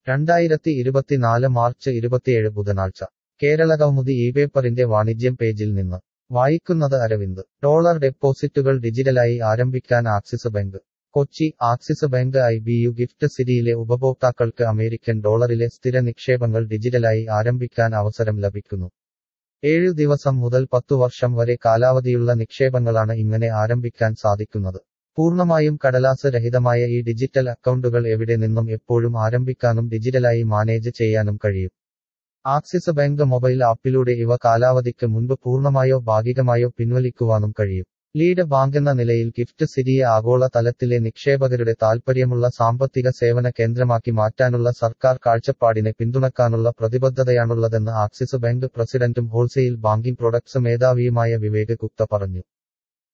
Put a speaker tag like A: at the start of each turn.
A: 2024 March 27 ബുധനാഴ്ച കേരളകൗമുദി ഇപേപ്പറിന്റെ വാണിജ്യം പേജിൽ നിന്ന് വായിക്കുന്നത് അരവിന്ദ്. ഡോളർ ഡെപ്പോസിറ്റുകൾ ഡിജിറ്റലായി ആരംഭിക്കാൻ ആക്സിസ് ബാങ്ക്. കൊച്ചി. ആക്സിസ് ബാങ്ക് IBU ഗിഫ്റ്റ് സിറ്റിയിലെ ഉപഭോക്താക്കൾക്ക് അമേരിക്കൻ ഡോളറിലെ സ്ഥിര നിക്ഷേപങ്ങൾ ഡിജിറ്റലായി ആരംഭിക്കാൻ അവസരം ലഭിക്കുന്നു. 7 ദിവസം മുതൽ 10 വർഷം വരെ കാലാവധിയുള്ള നിക്ഷേപങ്ങളാണ് ഇങ്ങനെ ആരംഭിക്കാൻ സാധിക്കുന്നത്. പൂർണ്ണമായും കടലാസ് രഹിതമായ ഈ ഡിജിറ്റൽ അക്കൗണ്ടുകൾ എവിടെ നിന്നും എപ്പോഴും ആരംഭിക്കാനും ഡിജിറ്റലായി മാനേജ് ചെയ്യാനും കഴിയും. ആക്സിസ് ബാങ്ക് മൊബൈൽ ആപ്പിലൂടെ ഇവ കാലാവധിക്ക് മുൻപ് പൂർണ്ണമായോ ഭാഗികമായോ പിൻവലിക്കുവാനും കഴിയും. ലീഡ് ബാങ്കെന്ന നിലയിൽ ഗിഫ്റ്റ് സിറ്റിയെ ആഗോള തലത്തിലെ നിക്ഷേപകരുടെ താൽപ്പര്യമുള്ള സാമ്പത്തിക സേവന കേന്ദ്രമാക്കി മാറ്റാനുള്ള സർക്കാർ കാഴ്ചപ്പാടിനെ പിന്തുണക്കാനുള്ള പ്രതിബദ്ധതയാണുള്ളതെന്ന് ആക്സിസ് ബാങ്ക് പ്രസിഡന്റും ഹോൾസെയിൽ ബാങ്കിംഗ് പ്രൊഡക്ട്സ് മേധാവിയുമായ വിവേക് ഗുപ്ത പറഞ്ഞു.